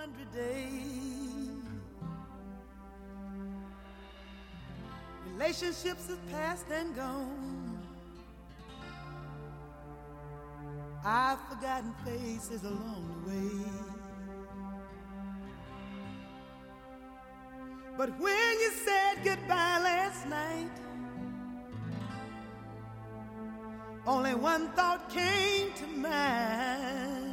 100 days. Relationships is past and gone. I've forgotten faces along the way. But when you said goodbye last night, only one thought came to mind.